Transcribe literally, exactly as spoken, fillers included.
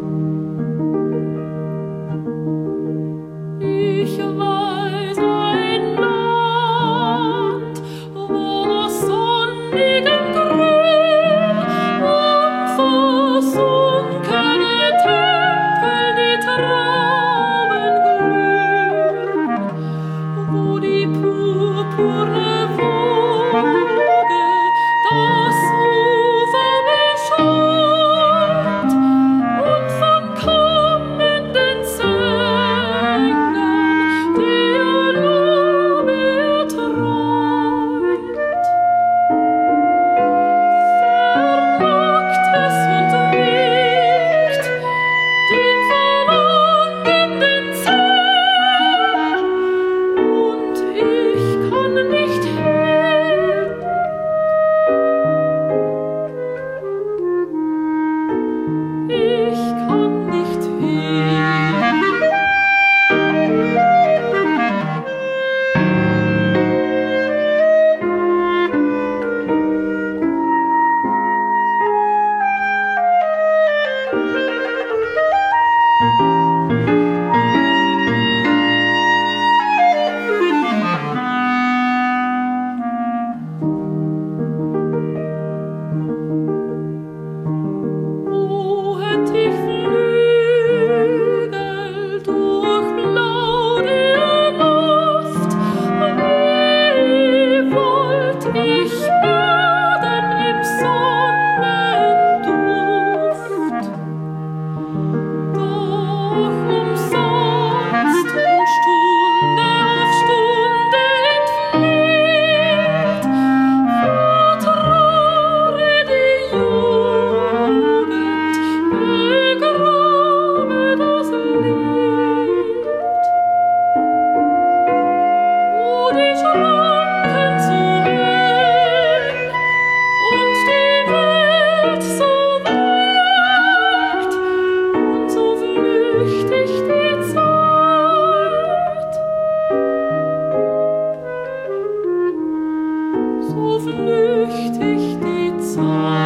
Ich weiß ein Land, wo aus sonnigem Grün unversunkene Tempel die Trauben glühen, wo die purpurne Woge das Ufer bescheint und von kommenden Sängern der Lob erträumt. Verlockt es und wiegt den verlangenden Zähl, und ich kann nicht hin. Ich kann nicht hin. O hätt ich Flügel durch blaue Luft, wie wollt ich baden im Sonnenduft. Doch umsonst und Stunde auf Stunde entflieht, vertraue die Jugend, begrabe das Lied. Wo die Schranken so eng und die Welt so weit und so flüchtig die Zeit, so flüchtig die Zeit.